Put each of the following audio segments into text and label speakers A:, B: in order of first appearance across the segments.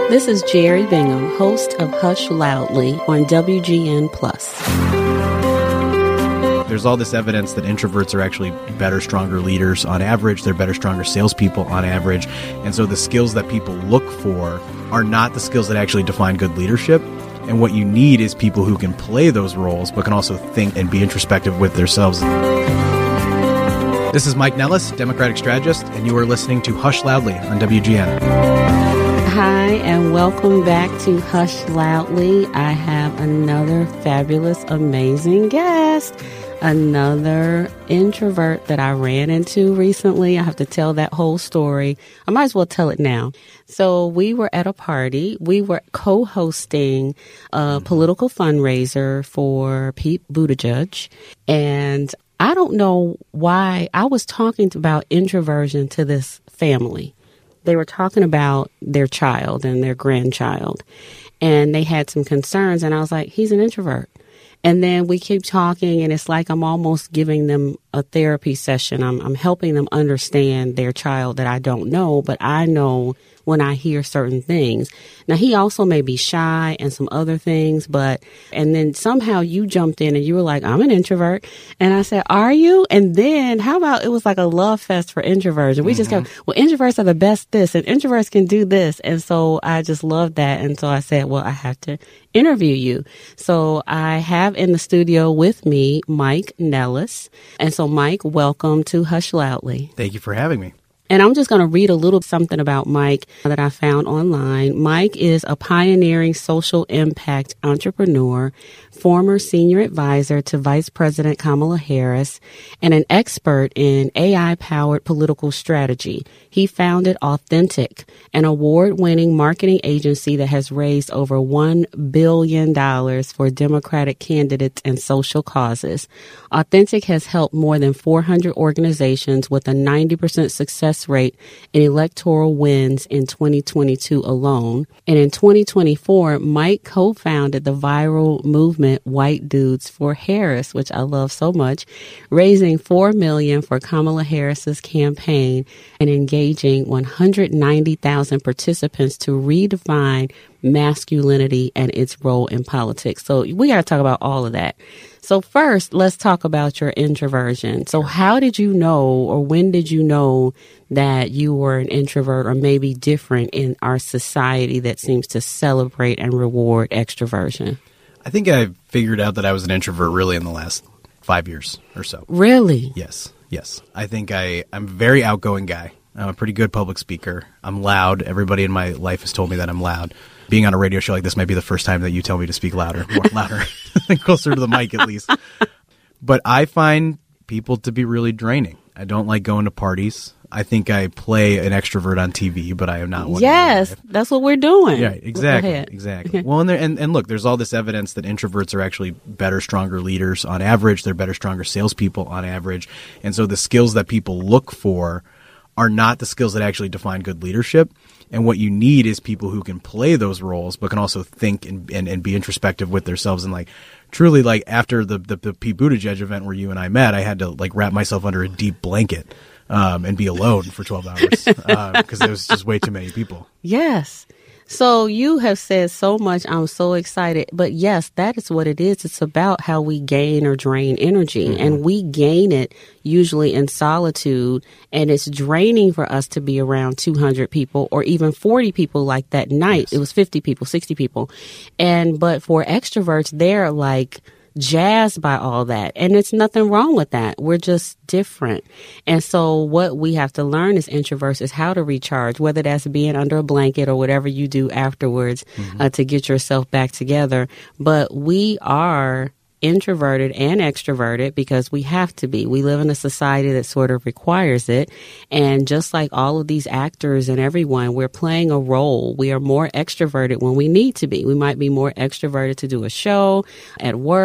A: This is Jerry Bingham, host of Hush Loudly on WGN+.
B: There's all this evidence that introverts are actually better, stronger leaders on average. They're better, stronger salespeople on average. And so the skills that people look for are not the skills that actually define good leadership. And what you need is people who can play those roles, but can also think and be introspective with themselves. This is Mike Nellis, Democratic strategist, and you are listening to Hush Loudly on WGN.
A: Hi, and welcome back to Hush Loudly. I have another fabulous, amazing guest. Another introvert that I ran into recently. I have to tell that whole story. I might as well tell it now. So we were at a party. We were co-hosting a political fundraiser for Pete Buttigieg. And I don't know why I was talking about introversion to this family. They were talking about their child and their grandchild. And they had some concerns. And I was like, he's an introvert. And then we keep talking, and it's like I'm almost giving them a therapy session. I'm helping them understand their child that I don't know, but I know when I hear certain things. Now, he also may be shy and some other things, and then somehow you jumped in and you were like, I'm an introvert. And I said, are you? And then how about it was like a love fest for introversion. We just go, well, introverts are the best this, and introverts can do this. And so I just loved that. And so I said, well, I have to interview you. So I have in the studio with me Mike Nellis. And so, Mike, welcome to Hush Loudly.
B: Thank you for having me.
A: And I'm just going to read a little something about Mike that I found online. Mike is a pioneering social impact entrepreneur, former senior advisor to Vice President Kamala Harris, and an expert in AI-powered political strategy. He founded Authentic, an award-winning marketing agency that has raised over $1 billion for Democratic candidates and social causes. Authentic has helped more than 400 organizations with a 90% success rate in electoral wins in 2022 alone. And in 2024, Mike co-founded the viral movement White Dudes for Harris, which I love so much, raising $4 million for Kamala Harris's campaign and engaging 190,000 participants to redefine masculinity and its role in politics. So we got to talk about all of that. So first, let's talk about your introversion. So how did you know, or when did you know that you were an introvert, or maybe different in our society that seems to celebrate and reward extroversion?
B: I think I figured out that I was an introvert really in the last 5 years or so.
A: Really?
B: Yes. I think I'm a very outgoing guy. I'm a pretty good public speaker. I'm loud. Everybody in my life has told me that I'm loud. Being on a radio show like this might be the first time that you tell me to speak louder, closer to the mic at least. But I find people to be really draining. I don't like going to parties. I think I play an extrovert on TV, but I am not one.
A: Yes, that's what we're doing.
B: Yeah, exactly. Well, and look, there's all this evidence that introverts are actually better, stronger leaders on average. They're better, stronger salespeople on average. And so the skills that people look for are not the skills that actually define good leadership. And what you need is people who can play those roles, but can also think and be introspective with themselves. And truly, after the Pete Buttigieg event where you and I met, I had to wrap myself under a deep blanket and be alone for 12 hours because there was just way too many people.
A: Yes. So you have said so much. I'm so excited. But yes, that is what it is. It's about how we gain or drain energy. Mm-hmm. And we gain it usually in solitude. And it's draining for us to be around 200 people or even 40 people like that night. Yes. It was 50 people, 60 people. But for extroverts, they're jazzed by all that. And it's nothing wrong with that. We're just different. And so what we have to learn as introverts is how to recharge, whether that's being under a blanket or whatever you do afterwards to get yourself back together. But we are introverted and extroverted because we have to be. We live in a society that sort of requires it. And just like all of these actors and everyone, we're playing a role. We are more extroverted when we need to be. We might be more extroverted to do a show, at work,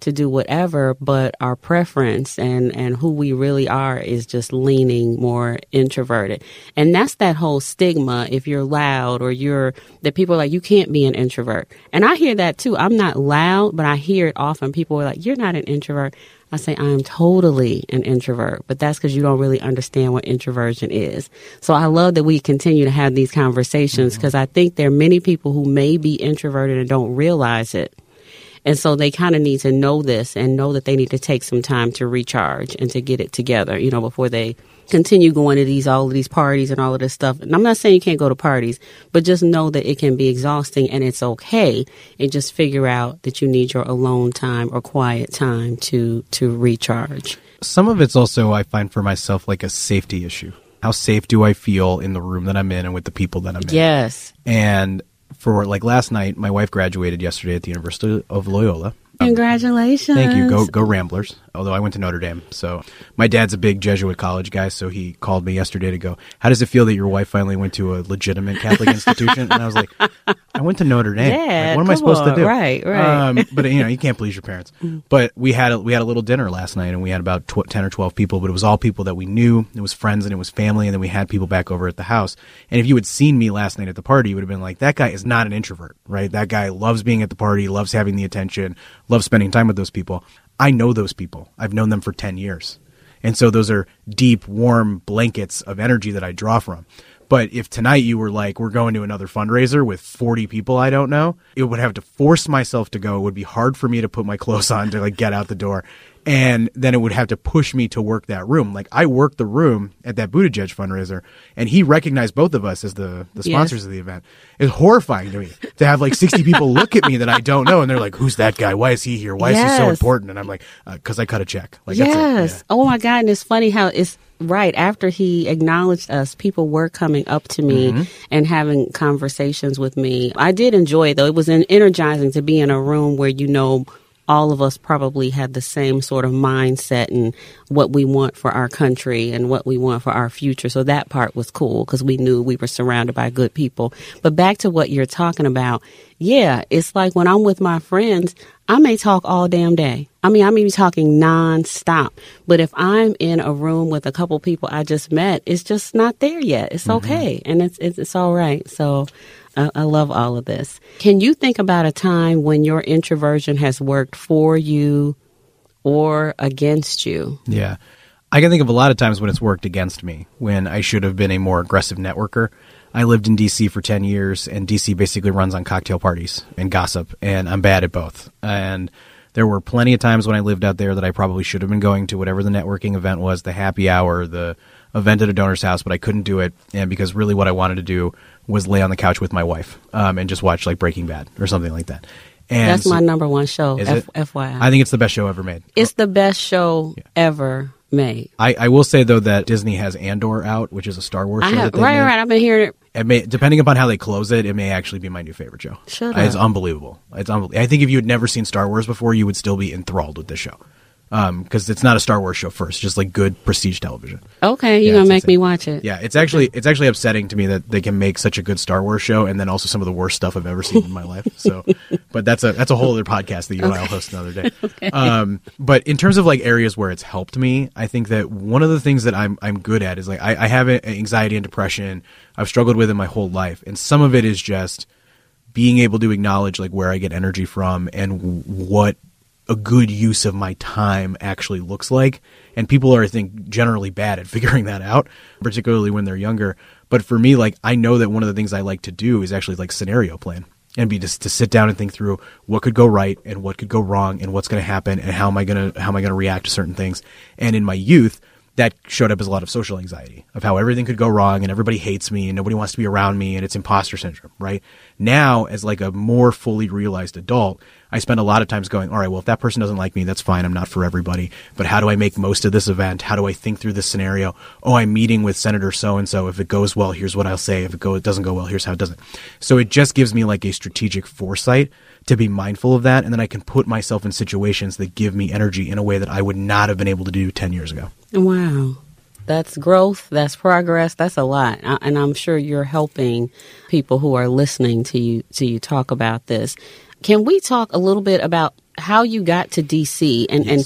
A: to do whatever, but our preference and who we really are is just leaning more introverted. And that's that whole stigma. If you're loud or that people are like, you can't be an introvert. And I hear that too. I'm not loud, but I hear it often. People are like, you're not an introvert. I say, I am totally an introvert, but that's because you don't really understand what introversion is. So I love that we continue to have these conversations because I think there are many people who may be introverted and don't realize it. And so they kind of need to know this and know that they need to take some time to recharge and to get it together, before they continue going to all of these parties and all of this stuff. And I'm not saying you can't go to parties, but just know that it can be exhausting and it's okay. And just figure out that you need your alone time or quiet time to recharge.
B: Some of it's also, I find for myself, like a safety issue. How safe do I feel in the room that I'm in and with the people that I'm in?
A: Yes.
B: And for like last night, my wife graduated yesterday at the University of Loyola.
A: Congratulations.
B: Thank you. Go Ramblers. Although I went to Notre Dame. So my dad's a big Jesuit college guy. So he called me yesterday to go, how does it feel that your wife finally went to a legitimate Catholic institution? And I was like, I went to Notre Dame.
A: Dad,
B: what am I supposed to do?
A: Right.
B: But you can't please your parents. But we had a little dinner last night and we had about 10 or 12 people, but it was all people that we knew. It was friends and it was family. And then we had people back over at the house. And if you had seen me last night at the party, you would have been like, that guy is not an introvert, right? That guy loves being at the party, loves having the attention, loves spending time with those people. I know those people. I've known them for 10 years. And so those are deep, warm blankets of energy that I draw from. But if tonight you were like, we're going to another fundraiser with 40 people I don't know, it would have to force myself to go. It would be hard for me to put my clothes on to get out the door. And then it would have to push me to work that room. Like I worked the room at that Buttigieg fundraiser and he recognized both of us as the sponsors of the event. It's horrifying to me to have 60 people look at me that I don't know. And they're like, who's that guy? Why is he here? Why is he so important? And I'm like, cause I cut a check. That's it. Yeah.
A: Oh my God. And it's funny how it's right after he acknowledged us, people were coming up to me and having conversations with me. I did enjoy it though. It was energizing to be in a room where, all of us probably had the same sort of mindset and what we want for our country and what we want for our future. So that part was cool because we knew we were surrounded by good people. But back to what you're talking about. Yeah, it's like when I'm with my friends, I may talk all damn day. I may be talking nonstop. But if I'm in a room with a couple people I just met, it's just not there yet. It's okay. And it's all right. So I love all of this. Can you think about a time when your introversion has worked for you or against you?
B: Yeah. I can think of a lot of times when it's worked against me, when I should have been a more aggressive networker. I lived in D.C. for 10 years, and D.C. basically runs on cocktail parties and gossip, and I'm bad at both. And there were plenty of times when I lived out there that I probably should have been going to whatever the networking event was, the happy hour, the event at a donor's house, but I couldn't do it. And because really what I wanted to do was lay on the couch with my wife and just watch Breaking Bad or something like that. And
A: that's my number one show, FYI.
B: I think it's the best show ever made.
A: It's the best show ever made.
B: I will say, though, that Disney has Andor out, which is a Star Wars show.
A: Right. I've been hearing it.
B: Depending upon how they close it, it may actually be my new favorite show. It's unbelievable. I think if you had never seen Star Wars before, you would still be enthralled with this show. Because it's not a Star Wars show first, just good prestige television.
A: Okay, you're gonna make me watch it.
B: Yeah, it's actually upsetting to me that they can make such a good Star Wars show and then also some of the worst stuff I've ever seen in my life. So, but that's a whole other podcast that you and I'll host another day. Okay. But in terms of areas where it's helped me, I think that one of the things that I'm good at is I have anxiety and depression. I've struggled with it my whole life, and some of it is just being able to acknowledge where I get energy from and what a good use of my time actually looks like. And people are, I think, generally bad at figuring that out, particularly when they're younger. But for me, I know that one of the things I like to do is actually scenario plan and be just to sit down and think through what could go right and what could go wrong and what's going to happen and how am I going to react to certain things. And in my youth, that showed up as a lot of social anxiety of how everything could go wrong and everybody hates me and nobody wants to be around me and it's imposter syndrome, right? Now, as a more fully realized adult, I spend a lot of times going, all right, well, if that person doesn't like me, that's fine. I'm not for everybody. But how do I make most of this event? How do I think through this scenario? Oh, I'm meeting with Senator so-and-so. If it goes well, here's what I'll say. If it doesn't go well, here's how it doesn't. So it just gives me a strategic foresight to be mindful of that. And then I can put myself in situations that give me energy in a way that I would not have been able to do 10 years ago.
A: Wow. That's growth. That's progress. That's a lot. And I'm sure you're helping people who are listening to you talk about this. Can we talk a little bit about how you got to D.C.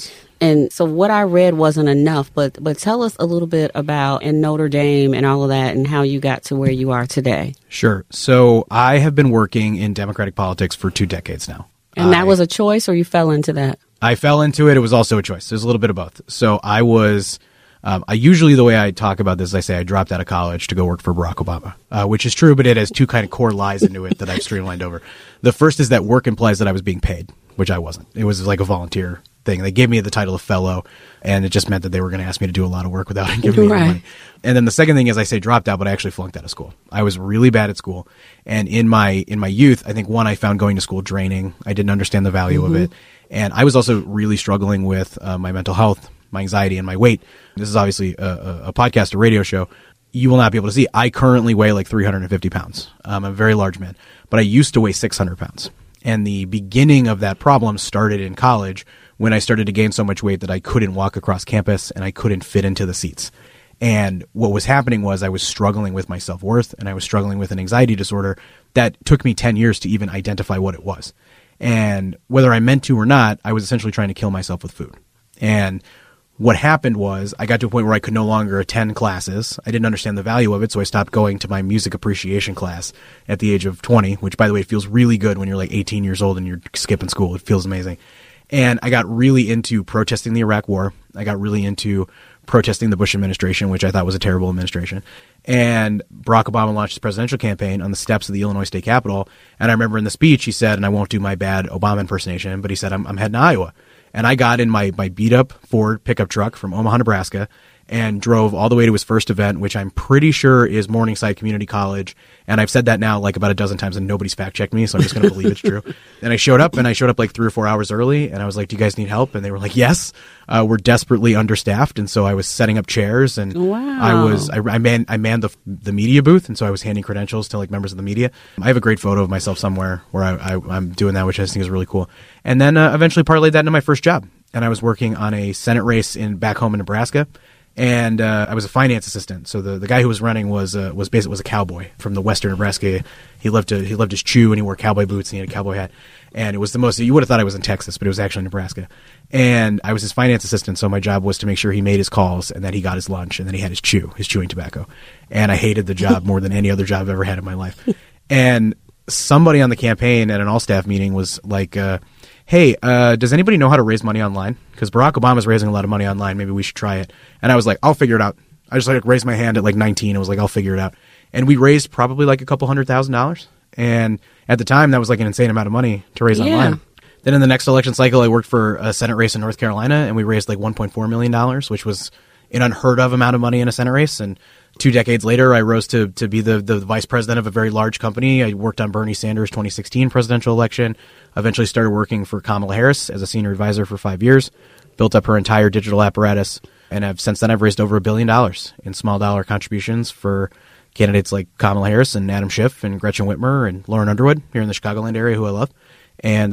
A: And so what I read wasn't enough, but tell us a little bit about in Notre Dame and all of that and how you got to where you are today.
B: Sure. So I have been working in Democratic politics for 2 decades now.
A: And that was a choice, or you fell into that?
B: I fell into it. It was also a choice. There's a little bit of both. So I was, I usually, the way I talk about this, I say I dropped out of college to go work for Barack Obama, which is true, but it has 2 kind of core lies into it that I've streamlined over. The first is that work implies that I was being paid, which I wasn't. It was like a volunteer thing. They gave me the title of fellow, and it just meant that they were going to ask me to do a lot of work without giving me any money. And then the second thing is I say dropped out, but I actually flunked out of school. I was really bad at school. And in my youth, I think one, I found going to school draining. I didn't understand the value of it. And I was also really struggling with my mental health, my anxiety, and my weight. This is obviously a podcast, a radio show. You will not be able to see. I currently weigh like 350 pounds. I'm a very large man, but I used to weigh 600 pounds. And the beginning of that problem started in college when I started to gain so much weight that I couldn't walk across campus and I couldn't fit into the seats. And what was happening was I was struggling with my self-worth, and I was struggling with an anxiety disorder that took me 10 years to even identify what it was. And whether I meant to or not, I was essentially trying to kill myself with food. And what happened was I got to a point where I could no longer attend classes. I didn't understand the value of it, so I stopped going to my music appreciation class at the age of 20, which, by the way, feels really good when you're like 18 years old and you're skipping school. It feels amazing. And I got really into protesting the Iraq War. I got really into protesting the Bush administration, which I thought was a terrible administration. And Barack Obama launched his presidential campaign on the steps of the Illinois State Capitol. And I remember in the speech he said, and I won't do my bad Obama impersonation, but he said, I'm heading to Iowa. And I got in my beat-up Ford pickup truck from Omaha, Nebraska, and drove all the way to his first event, which I'm pretty sure is Morningside Community College. And I've said that now like about a dozen times and nobody's fact-checked me, so I'm just going to believe it's true. And I showed up like 3 or 4 hours early, and I was like, do you guys need help? And they were like, yes, we're desperately understaffed. And so I was setting up chairs, and
A: wow.
B: I manned the media booth, and so I was handing credentials to like members of the media. I have a great photo of myself somewhere where I'm doing that, which I think is really cool. And then eventually parlayed that into my first job. And I was working on a Senate race back home in Nebraska. And I was a finance assistant. So the guy who was running was a cowboy from the western Nebraska. He loved his chew, and he wore cowboy boots, and he had a cowboy hat. And it was the most, you would have thought I was in Texas, but it was actually Nebraska. And I was his finance assistant, so my job was to make sure he made his calls, and that he got his lunch, and then he had his chewing tobacco. And I hated the job more than any other job I've ever had in my life. And somebody on the campaign at an all-staff meeting was like, hey, does anybody know how to raise money online? Because Barack Obama's raising a lot of money online. Maybe we should try it. And I was like, I'll figure it out. I just raised my hand at like 19. I was like, I'll figure it out. And we raised probably like a couple $100,000. And at the time, that was like an insane amount of money to raise online. Then in the next election cycle, I worked for a Senate race in North Carolina, and we raised like $1.4 million, which was an unheard of amount of money in a Senate race. And 2 decades later, I rose to be the vice president of a very large company. I worked on Bernie Sanders' 2016 presidential election, eventually started working for Kamala Harris as a senior advisor for 5 years, built up her entire digital apparatus, and since then I've raised over $1 billion in small dollar contributions for candidates like Kamala Harris and Adam Schiff and Gretchen Whitmer and Lauren Underwood here in the Chicagoland area, who I love. And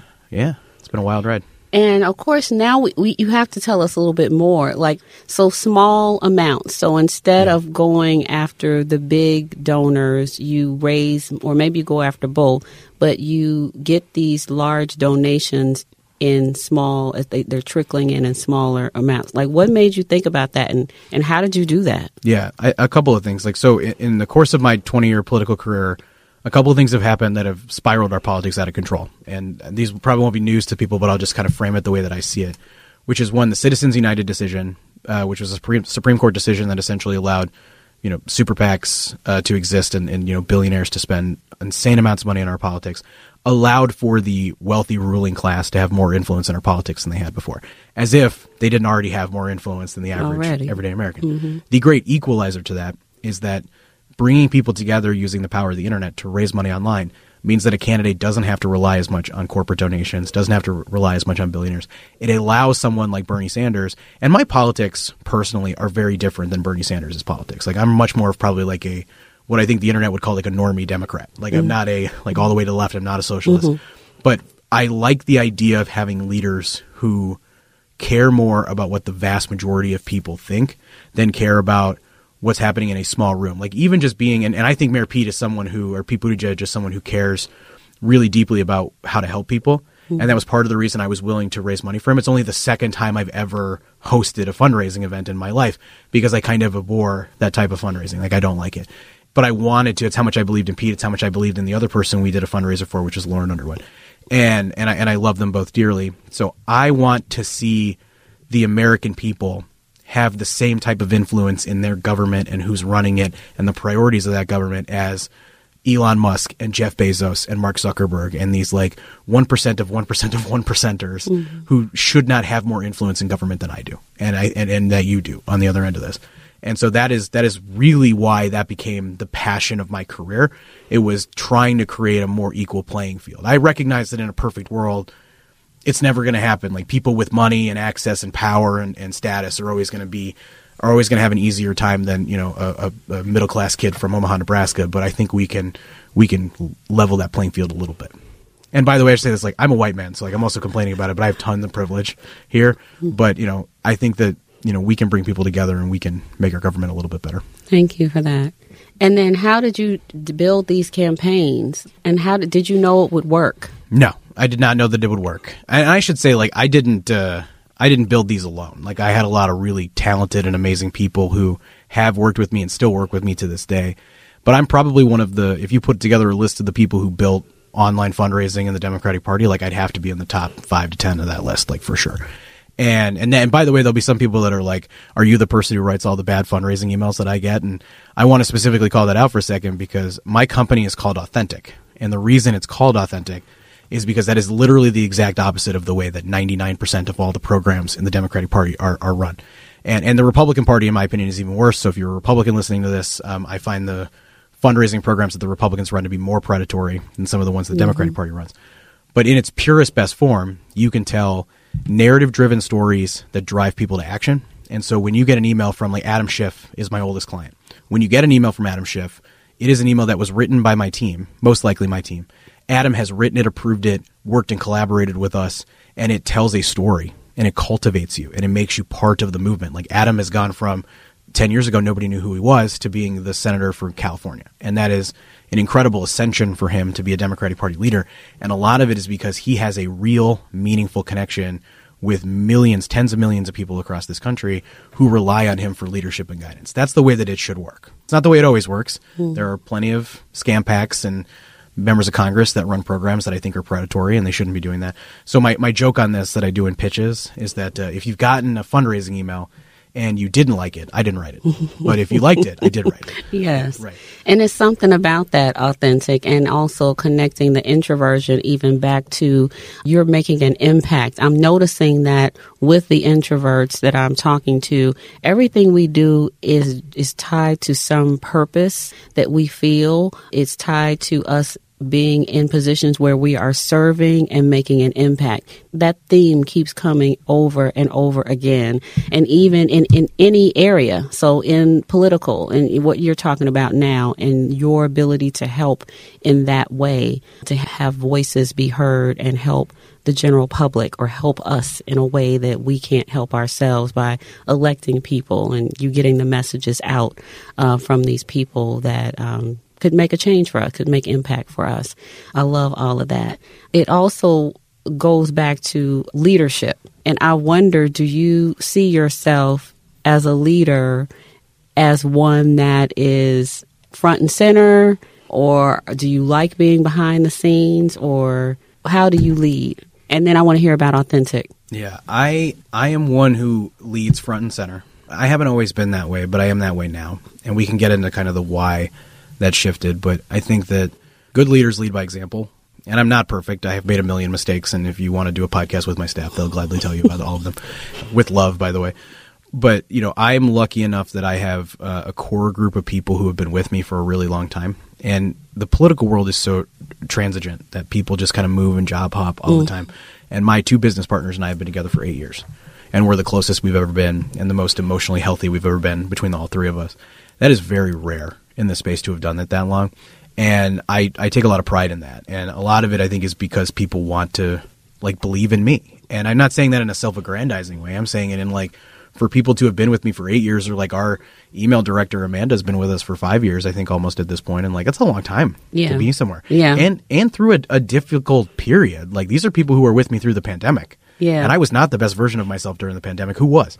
B: it's been a wild ride.
A: And of course, now you have to tell us a little bit more, so small amounts. So instead of going after the big donors, you raise, or maybe you go after both, but you get these large donations in small, as they're trickling in smaller amounts. Like, what made you think about that, and how did you do that? Yeah,
B: a couple of things. So in the course of my 20-year political career, a couple of things have happened that have spiraled our politics out of control. And these probably won't be news to people, but I'll just kind of frame it the way that I see it, which is one, the Citizens United decision, which was a Supreme Court decision that essentially allowed, super PACs to exist and billionaires to spend insane amounts of money in our politics, allowed for the wealthy ruling class to have more influence in our politics than they had before, as if they didn't already have more influence than the average everyday American. Mm-hmm. The great equalizer to that is that bringing people together using the power of the internet to raise money online means that a candidate doesn't have to rely as much on corporate donations, doesn't have to rely as much on billionaires. It allows someone like Bernie Sanders, and my politics personally are very different than Bernie Sanders' politics. Like, I'm much more of probably like what I think the internet would call like a normie Democrat. Like, I'm not all the way to the left, I'm not a socialist. Mm-hmm. But I like the idea of having leaders who care more about what the vast majority of people think than care about what's happening in a small room. Like, even just being, and I think Mayor Pete is someone or Pete Buttigieg is someone who cares really deeply about how to help people. And that was part of the reason I was willing to raise money for him. It's only the second time I've ever hosted a fundraising event in my life because I kind of abhor that type of fundraising. Like, I don't like it. But I wanted to. It's how much I believed in Pete. It's how much I believed in the other person we did a fundraiser for, which is Lauren Underwood. And I love them both dearly. So I want to see the American people have the same type of influence in their government and who's running it and the priorities of that government as Elon Musk and Jeff Bezos and Mark Zuckerberg and these like 1% of 1% of 1%ers who should not have more influence in government than I do and that you do on the other end of this. And so that is really why that became the passion of my career. It was trying to create a more equal playing field. I recognize that in a perfect world, it's never going to happen. Like, people with money and access and power and status are always going to have an easier time than, you know, a middle class kid from Omaha, Nebraska. But I think we can level that playing field a little bit. And by the way, I should say this, like, I'm a white man, so like I'm also complaining about it, but I have tons of privilege here. But, you know, I think that, you know, we can bring people together and we can make our government a little bit better.
A: Thank you for that. And then how did you build these campaigns, and how did you know it would work?
B: No, I did not know that it would work. And I should say, like, I didn't build these alone. Like, I had a lot of really talented and amazing people who have worked with me and still work with me to this day. But I'm probably one of the, if you put together a list of the people who built online fundraising in the Democratic Party, like, I'd have to be in the top 5 to 10 of that list, like, for sure. And then, by the way, there'll be some people that are like, are you the person who writes all the bad fundraising emails that I get? And I want to specifically call that out for a second because my company is called Authentic. And the reason it's called Authentic is because that is literally the exact opposite of the way that 99% of all the programs in the Democratic Party are run. And the Republican Party, in my opinion, is even worse. So if you're a Republican listening to this, I find the fundraising programs that the Republicans run to be more predatory than some of the ones the Democratic Party runs. But in its purest best form, you can tell narrative-driven stories that drive people to action. And so when you get an email from, like, Adam Schiff is my oldest client. When you get an email from Adam Schiff, it is an email that was written by my team, most likely my team. Adam has written it, approved it, worked and collaborated with us, and it tells a story, and it cultivates you, and it makes you part of the movement. Like, Adam has gone from 10 years ago, nobody knew who he was, to being the senator from California. And that is an incredible ascension for him to be a Democratic Party leader. And a lot of it is because he has a real, meaningful connection with millions, tens of millions of people across this country who rely on him for leadership and guidance. That's the way that it should work. It's not the way it always works. There are plenty of scam packs and members of Congress that run programs that I think are predatory, and they shouldn't be doing that. So my joke on this that I do in pitches is that if you've gotten a fundraising email and you didn't like it, I didn't write it. But if you liked it, I did write it.
A: Yes.
B: Right.
A: And it's something about that Authentic, and also connecting the introversion even back to you're making an impact. I'm noticing that with the introverts that I'm talking to, everything we do is tied to some purpose that we feel. It's tied to us being in positions where we are serving and making an impact. That theme keeps coming over and over again, and even in any area. So in political, and what you're talking about now, and your ability to help in that way, to have voices be heard and help the general public, or help us in a way that we can't help ourselves by electing people, and you getting the messages out from these people that could make a change for us, could make impact for us. I love all of that. It also goes back to leadership. And I wonder, do you see yourself as a leader, as one that is front and center, or do you like being behind the scenes, or how do you lead? And then I want to hear about Authentic.
B: Yeah, I am one who leads front and center. I haven't always been that way, but I am that way now. And we can get into kind of the why that shifted, but I think that good leaders lead by example. And I'm not perfect. I have made a million mistakes, and if you want to do a podcast with my staff, they'll gladly tell you about all of them, with love, by the way. But, you know, I'm lucky enough that I have a core group of people who have been with me for a really long time. And the political world is so transigent that people just kind of move and job hop all the time. And my 2 business partners and I have been together for 8 years. And we're the closest we've ever been, and the most emotionally healthy we've ever been between all 3 of us. That is very rare in this space to have done it that long. And I take a lot of pride in that. And a lot of it, I think, is because people want to, like, believe in me. And I'm not saying that in a self-aggrandizing way. I'm saying it in, like, for people to have been with me for 8 years, or like our email director Amanda's been with us for 5 years, I think, almost at this point, and like that's a long time to be somewhere. And through a difficult period. Like these are people who were with me through the pandemic. And I was not the best version of myself during the pandemic. Who was?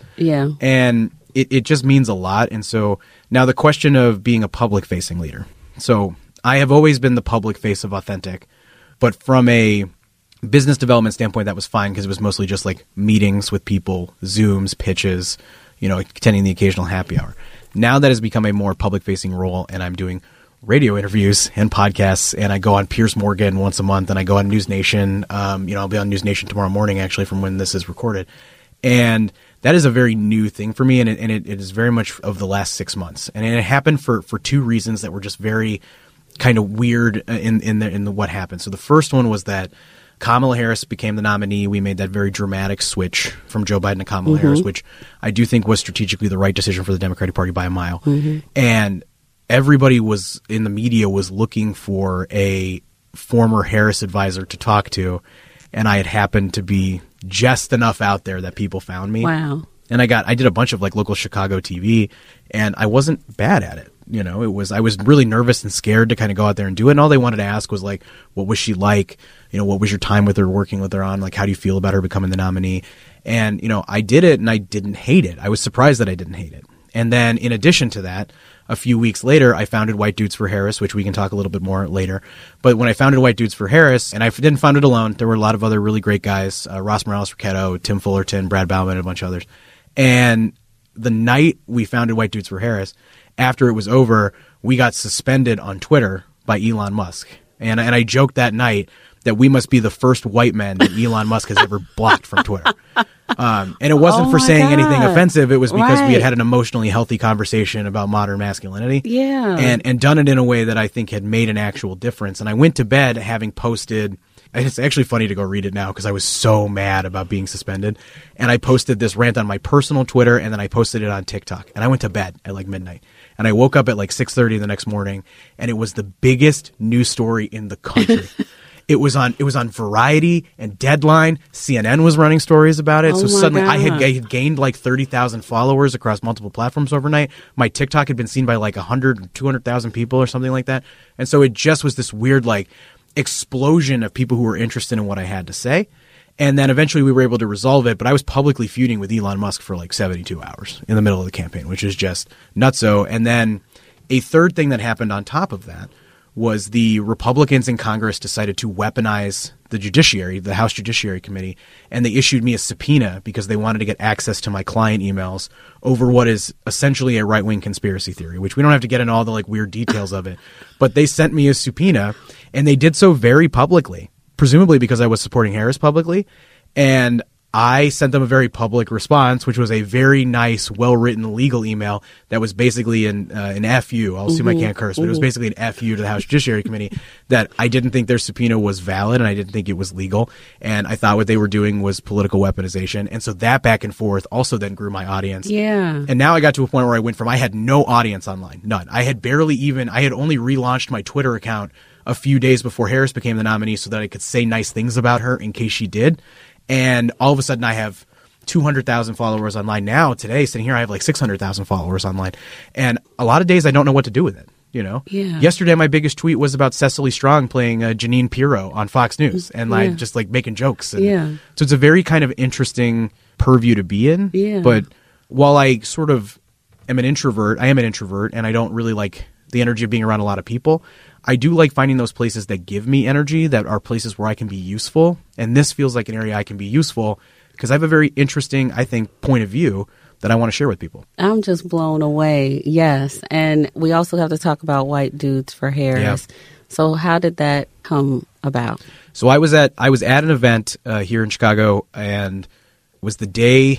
B: And it just means a lot. And so now the question of being a public facing leader. So I have always been the public face of Authentic, but from a business development standpoint, that was fine because it was mostly just like meetings with people, Zooms, pitches, attending the occasional happy hour. Now that has become a more public facing role, and I'm doing radio interviews and podcasts, and I go on Piers Morgan once a month, and I go on News Nation. I'll be on News Nation tomorrow morning, actually, from when this is recorded. And that is a very new thing for me, and it is very much of the last 6 months. And it happened for two reasons that were just very kind of weird in what happened. So the first one was that Kamala Harris became the nominee. We made that very dramatic switch from Joe Biden to Kamala Harris, which I do think was strategically the right decision for the Democratic Party by a mile. And everybody was in the media was looking for a former Harris advisor to talk to, and I had happened to be just enough out there that people found me.
A: Wow.
B: And I did a bunch of like local Chicago TV, and I wasn't bad at it. I was really nervous and scared to kind of go out there and do it. And all they wanted to ask was like, what was she like? What was your time with her, working with her on? Like, how do you feel about her becoming the nominee? And, I did it and I didn't hate it. I was surprised that I didn't hate it. And then in addition to that, a few weeks later, I founded White Dudes for Harris, which we can talk a little bit more later. But when I founded White Dudes for Harris, and I didn't found it alone, there were a lot of other really great guys, Ross Morales-Ricchetto, Tim Fullerton, Brad Bauman, and a bunch of others. And the night we founded White Dudes for Harris, after it was over, we got suspended on Twitter by Elon Musk. And I joked that night that we must be the first white men that Elon Musk has ever blocked from Twitter. And it wasn't for saying anything offensive. It was because we had an emotionally healthy conversation about modern masculinity. And done it in a way that I think had made an actual difference. And I went to bed having posted... It's actually funny to go read it now because I was so mad about being suspended. And I posted this rant on my personal Twitter, and then I posted it on TikTok. And I went to bed at like midnight. And I woke up at like 6:30 the next morning, and it was the biggest news story in the country. It was on Variety and Deadline. CNN was running stories about it. So suddenly I had gained like 30,000 followers across multiple platforms overnight. My TikTok had been seen by like 100, 200,000 people or something like that. And so it just was this weird like explosion of people who were interested in what I had to say. And then eventually we were able to resolve it, but I was publicly feuding with Elon Musk for like 72 hours in the middle of the campaign, which is just nutso. And then a third thing that happened on top of that was the Republicans in Congress decided to weaponize the judiciary, the House Judiciary Committee, and they issued me a subpoena because they wanted to get access to my client emails over what is essentially a right-wing conspiracy theory, which we don't have to get into all the like weird details of it. But they sent me a subpoena, and they did so very publicly, presumably because I was supporting Harris publicly. And I sent them a very public response, which was a very nice, well-written legal email that was basically an FU. I'll assume I can't curse, but it was basically an FU to the House Judiciary Committee that I didn't think their subpoena was valid and I didn't think it was legal. And I thought what they were doing was political weaponization. And so that back and forth also then grew my audience.
A: Yeah.
B: And now I got to a point where I went from I had no audience online, none. I had only relaunched my Twitter account a few days before Harris became the nominee so that I could say nice things about her in case she did. And all of a sudden I have 200,000 followers online now. Today, sitting here, I have like 600,000 followers online. And a lot of days I don't know what to do with it, Yeah. Yesterday, my biggest tweet was about Cecily Strong playing Janine Pirro on Fox News and just like making jokes. And so it's a very kind of interesting purview to be in.
A: Yeah.
B: But while I sort of am an introvert, and I don't really like the energy of being around a lot of people. I do like finding those places that give me energy, that are places where I can be useful. And this feels like an area I can be useful because I have a very interesting, I think, point of view that I want to share with people.
A: I'm just blown away. Yes. And we also have to talk about White Dudes for Harris. Yeah. So how did that come about?
B: So I was at an event here in Chicago, and it was the day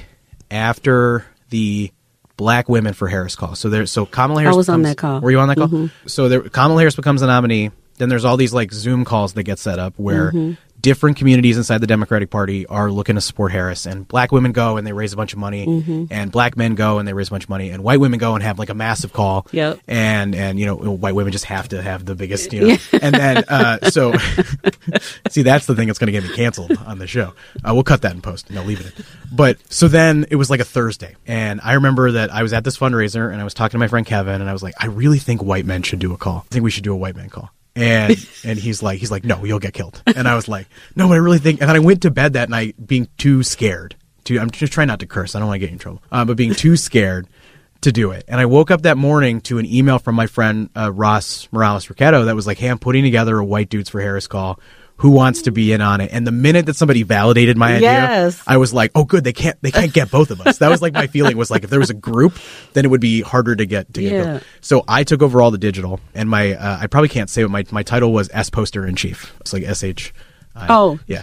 B: after the Black Women for Harris call. So Kamala Harris.
A: I was on that call.
B: Were you on that call? So Kamala Harris becomes the nominee. Then there's all these like Zoom calls that get set up where different communities inside the Democratic Party are looking to support Harris, and black women go and they raise a bunch of money, and black men go and they raise a bunch of money, and white women go and have like a massive call.
A: Yep.
B: And white women just have to have the biggest, and then so see, that's the thing that's going to get me canceled on the show. We'll cut that in post. No, leave it in. But so then it was like a Thursday, and I remember that I was at this fundraiser and I was talking to my friend Kevin, and I was like, I really think white men should do a call. I think we should do a white man call. And he's like, no, you'll get killed. And I was like, no, but I really think. And then I went to bed that night being too scared I'm just trying not to curse. I don't want to get you in trouble. But being too scared to do it. And I woke up that morning to an email from my friend Ross Morales-Riquetto that was like, hey, I'm putting together a White Dudes for Harris call. Who wants to be in on it? And the minute that somebody validated my idea, I was like, oh, good. They can't get both of us. That was like my feeling was like, if there was a group, then it would be harder to get going. So I took over all the digital, and I probably can't say what my title was, S Poster in Chief. It's like SH. Yeah.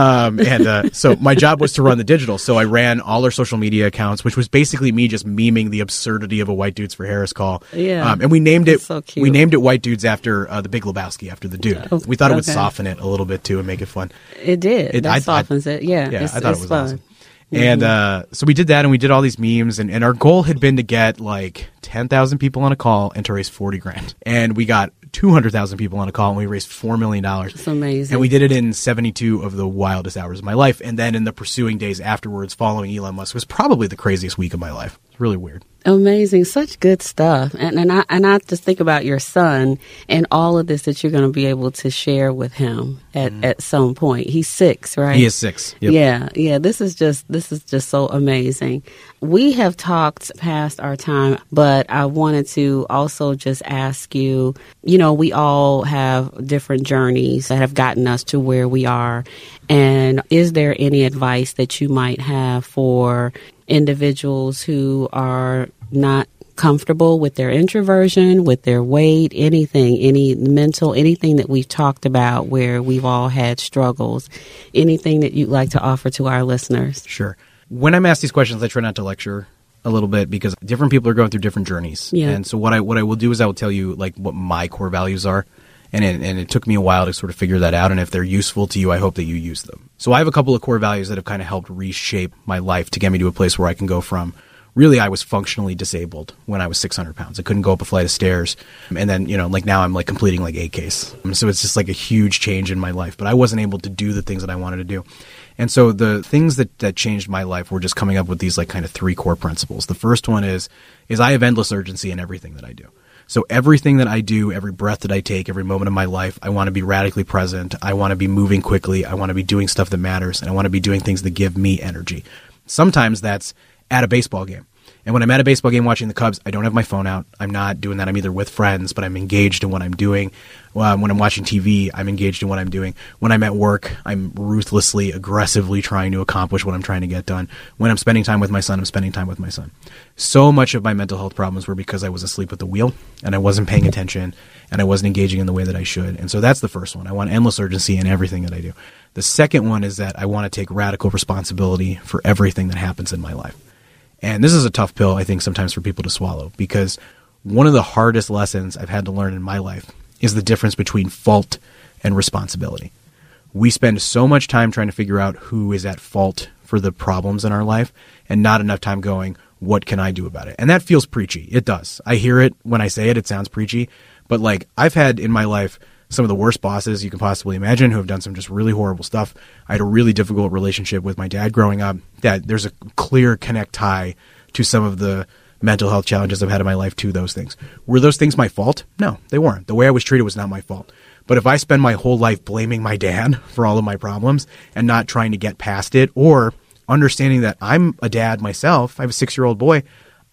B: So my job was to run the digital. So I ran all our social media accounts, which was basically me just memeing the absurdity of a White Dudes for Harris call. Yeah. And we named it,
A: so cute.
B: We named it White Dudes after the Big Lebowski, after the dude. We thought it would soften it a little bit too and make it fun.
A: It did. That softens it. Yeah.
B: I thought it was
A: fun.
B: awesome. And so we did that, and we did all these memes, and our goal had been to get like 10,000 people on a call and to raise $40,000. And we got 200,000 people on a call, and we raised $4 million.
A: It's amazing.
B: And we did it in 72 of the wildest hours of my life. And then in the pursuing days afterwards, following Elon Musk, was probably the craziest week of my life. It's really weird. Amazing.
A: Such good stuff. And I just think about your son and all of this that you're going to be able to share with him at some point. He's 6, right?
B: He is 6. Yep.
A: Yeah. This is just so amazing. We have talked past our time, but I wanted to also just ask you, we all have different journeys that have gotten us to where we are. And is there any advice that you might have for individuals who are not comfortable with their introversion, with their weight, anything, any mental, anything that we've talked about where we've all had struggles, anything that you'd like to offer to our listeners?
B: Sure. When I'm asked these questions, I try not to lecture a little bit because different people are going through different journeys. Yeah. And so what I will do is I will tell you like what my core values are. And it took me a while to sort of figure that out. And if they're useful to you, I hope that you use them. So I have a couple of core values that have kind of helped reshape my life to get me to a place where I can go from, really, I was functionally disabled when I was 600 pounds. I couldn't go up a flight of stairs. And then, like now I'm like completing like 8Ks. So it's just like a huge change in my life. But I wasn't able to do the things that I wanted to do. And so the things that changed my life were just coming up with these like kind of 3 core principles. The first one is I have endless urgency in everything that I do. So everything that I do, every breath that I take, every moment of my life, I want to be radically present. I want to be moving quickly. I want to be doing stuff that matters. And I want to be doing things that give me energy. Sometimes that's at a baseball game. And when I'm at a baseball game watching the Cubs, I don't have my phone out. I'm not doing that. I'm either with friends, but I'm engaged in what I'm doing. When I'm watching TV, I'm engaged in what I'm doing. When I'm at work, I'm ruthlessly, aggressively trying to accomplish what I'm trying to get done. When I'm spending time with my son, I'm spending time with my son. So much of my mental health problems were because I was asleep at the wheel and I wasn't paying attention and I wasn't engaging in the way that I should. And so that's the first one. I want endless urgency in everything that I do. The second one is that I want to take radical responsibility for everything that happens in my life. And this is a tough pill, I think, sometimes for people to swallow, because one of the hardest lessons I've had to learn in my life is the difference between fault and responsibility. We spend so much time trying to figure out who is at fault for the problems in our life and not enough time going, what can I do about it? And that feels preachy. It does. I hear it when I say it. It sounds preachy. But like I've had in my life some of the worst bosses you can possibly imagine who have done some just really horrible stuff. I had a really difficult relationship with my dad growing up. That there's a clear connect tie to some of the mental health challenges I've had in my life to those things. Were those things my fault? No, they weren't. The way I was treated was not my fault. But if I spend my whole life blaming my dad for all of my problems and not trying to get past it, or understanding that I'm a dad myself, I have a 6-year-old boy,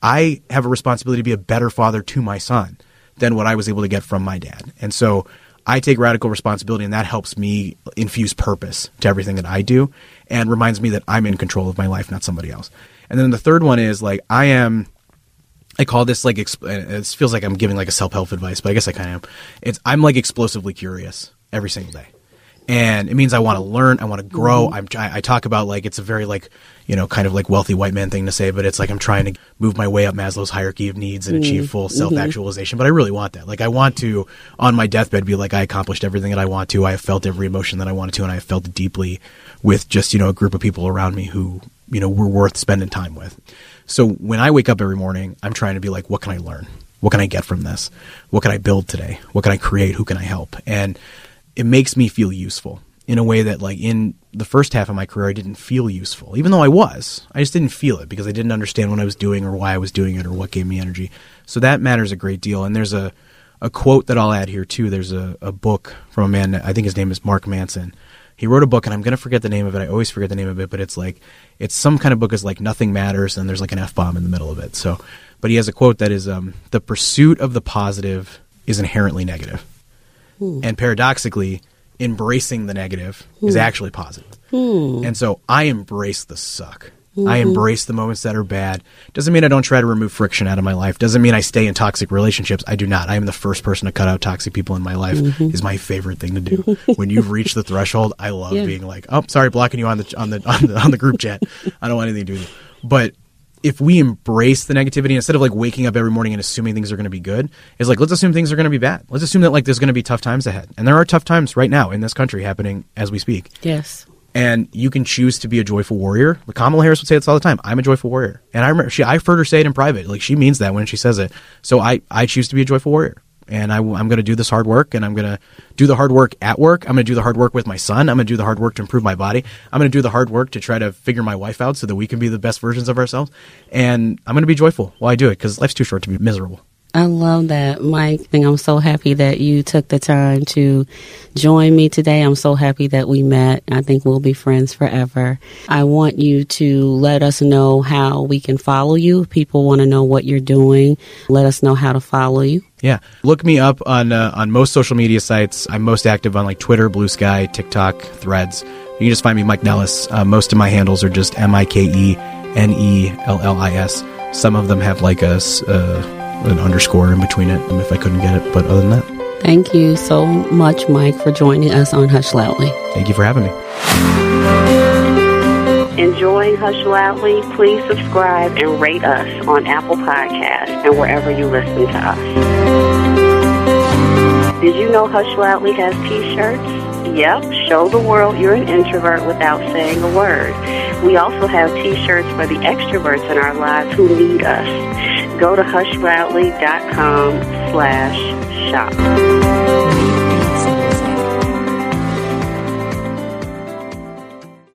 B: I have a responsibility to be a better father to my son than what I was able to get from my dad. And so I take radical responsibility, and that helps me infuse purpose to everything that I do and reminds me that I'm in control of my life, not somebody else. And then the third one is like I call this like, it feels like I'm giving like a self-help advice, but I guess I kind of am. I'm like explosively curious every single day. And it means I want to learn, I want to grow. I talk about like, it's a very like, kind of like wealthy white man thing to say, but it's like I'm trying to move my way up Maslow's hierarchy of needs and achieve full self-actualization. But I really want that. Like I want to, on my deathbed, be like, I accomplished everything that I want to. I have felt every emotion that I wanted to, and I have felt it deeply with just, a group of people around me who, were worth spending time with. So when I wake up every morning, I'm trying to be like, what can I learn? What can I get from this? What can I build today? What can I create? Who can I help? And it makes me feel useful in a way that like in the first half of my career, I didn't feel useful, even though I just didn't feel it because I didn't understand what I was doing or why I was doing it or what gave me energy. So that matters a great deal. And there's a quote that I'll add here too. There's a book from a man, I think his name is Mark Manson. He wrote a book, and I'm going to forget the name of it. I always forget the name of it, but it's some kind of book is like Nothing Matters, and there's like an F-bomb in the middle of it. So, but he has a quote that is, the pursuit of the positive is inherently negative. And paradoxically, embracing the negative is actually positive. And so I embrace the suck. I embrace the moments that are bad. Doesn't mean I don't try to remove friction out of my life. Doesn't mean I stay in toxic relationships. I do not. I am the first person to cut out toxic people in my life. Is my favorite thing to do. When you've reached the threshold, I love being like, oh, sorry, blocking you on the group chat. I don't want anything to do with it. But if we embrace the negativity instead of like waking up every morning and assuming things are going to be good, is like, let's assume things are going to be bad. Let's assume that like there's going to be tough times ahead. And there are tough times right now in this country happening as we speak.
A: Yes.
B: And you can choose to be a joyful warrior. Kamala Harris would say this all the time. I'm a joyful warrior. And I remember I've heard her say it in private. Like she means that when she says it. So I choose to be a joyful warrior. And I'm going to do this hard work, and I'm going to do the hard work at work. I'm going to do the hard work with my son. I'm going to do the hard work to improve my body. I'm going to do the hard work to try to figure my wife out so that we can be the best versions of ourselves. And I'm going to be joyful while I do it because life's too short to be miserable.
A: I love that, Mike. And I'm so happy that you took the time to join me today. I'm so happy that we met. I think we'll be friends forever. I want you to let us know how we can follow you. People want to know what you're doing. Let us know how to follow you.
B: Yeah. Look me up on most social media sites. I'm most active on like Twitter, Blue Sky, TikTok, Threads. You can just find me, Mike Nellis. Most of my handles are just MikeNellis. Some of them have like an underscore in between it if I couldn't get it. But other than that.
A: Thank you so much, Mike, for joining us on Hush Loudly.
B: Thank you for having me.
C: Enjoying Hush Loudly? Please subscribe and rate us on Apple Podcasts and wherever you listen to us. Did you know Hush Loudly has T-shirts? Yep, show the world you're an introvert without saying a word. We also have T-shirts for the extroverts in our lives who need us. Go to hushloudly.com/shop.